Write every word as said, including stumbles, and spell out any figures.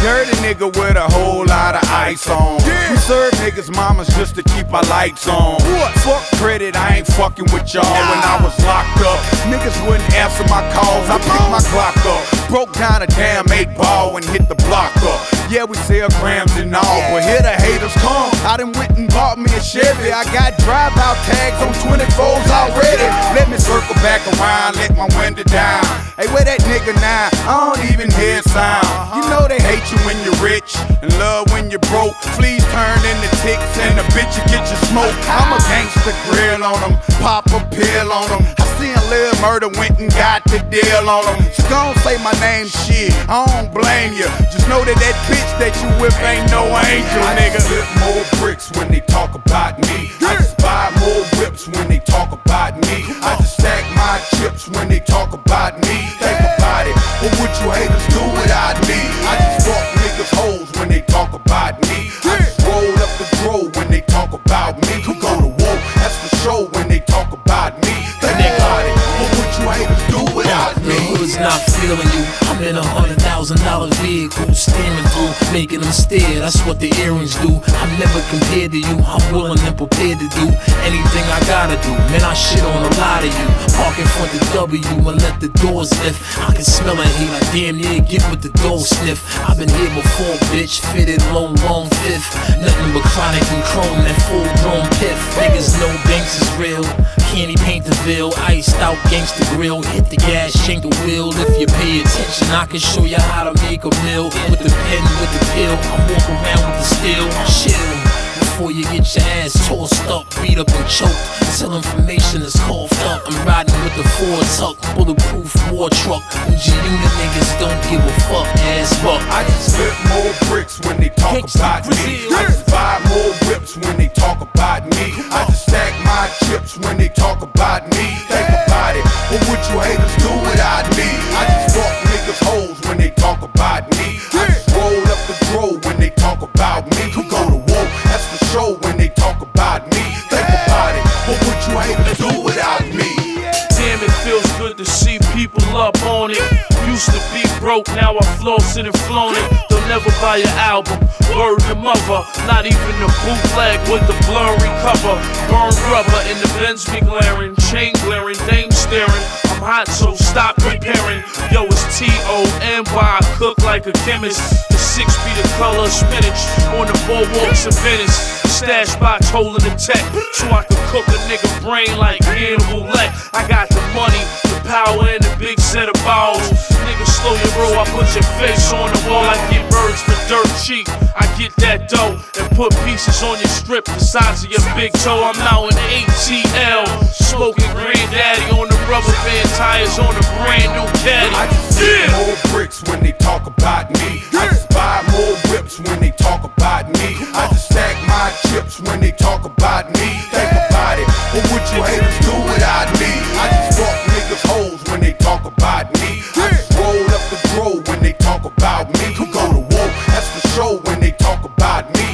dirty nigga with a whole lot of ice on. We serve niggas mamas just to keep our lights on. Fuck credit, I ain't fucking with y'all. When I was locked up, niggas wouldn't answer my calls. I picked my Glock up, broke down a damn eight ball and hit the block up. Yeah, we sell grams and all, but here the haters come. I done went and bought me a Chevy. I got drive-out tags on twenty-fours already. Let me circle back around, let my window down. Hey, where that nigga now? I don't even hear a sound. You know they hate you when you're rich and love when you're broke. Please turn into ticks and a bitch you get your smoke. I'm a gangster, grill on them, pop a pill on them. I seen Lil Murder went and got the deal on them. So gon' say my name, shit, I don't blame you. Just know that that bitch that you whip ain't no angel, nigga. I flip more bricks when they talk about me. I just buy more whips when they talk about me. I just stack my chips when they talk about me. Think about it, what would you haters do without me? I just fuck niggas hoes when they talk about me. I just roll up the throw when they talk about me. Who go to war, that's for sure when they talk about me. Think about it, what would you haters do without me? The hood's not feeling you. I'm in a hundred thousand dollar vehicle, steering through, making them stare. That's what the earrings do. I'm never compared to you. I'm willing and prepared to do anything I gotta do. Man, I shit on a lot of you. Park in front of W and let the doors lift. I can smell a hate. I damn near get with the door sniff. I've been here before, bitch. Fitted low, long fifth. Nothing but chronic and chrome and full grown piff. Niggas know Banks is real. Candy paint the bill, iced out gangsta grill. Hit the gas, shank the wheel. If you pay attention, I can show you how to make a meal. With the pen, with the pill, I walk around with the steel. Chill before you get your ass tossed up, beat up and choked. Till information is coughed up. I'm riding with the Ford tuck, bulletproof war truck. Them G-Unit niggas don't give a fuck, ass fuck. I just flip more bricks when they talk about me. I just buy more whips when they talk about me. I just stack my chips when they talk about me. Think about it, what would you haters do without me? I just fuck niggas hoes when they talk about me. I just roll up the throw when they talk about me. Who go to war, that's for sure when they talk about me. Think about it, what would you haters do without me? Damn, it feels good to see people up on it. Used to be broke, now I floss it and flown it. They'll never buy your album, word to mother. Not even a bootleg with the blurry cover. Burn rubber in the Benz be glaring, chain glaring, dame staring. I'm hot, so stop comparing. Yo, it's T O N Y, cook like a chemist. The six be the color of spinach on the boardwalks of Venice. Stash box holding the tech, so I can cook a nigga brain like Hannibal Lecter. I got the money, the power, and the big set of balls. Nigga, slow your roll, I put your face on the wall. I get birds for dirt cheap. I get that dough and put pieces on your strip the size of your big toe. I'm out in A T L, smoking granddaddy on the rubber band tires on a brand new caddy. I just flip more bricks when they talk about me. I just buy more whips when they talk about me. I just stack my chips when they talk about me. Think about it, what would you haters do without me? I just fuck niggas hoes when they talk about me. I just roll up the throw when they talk about me. Who go to war, that's for sure when they talk about me.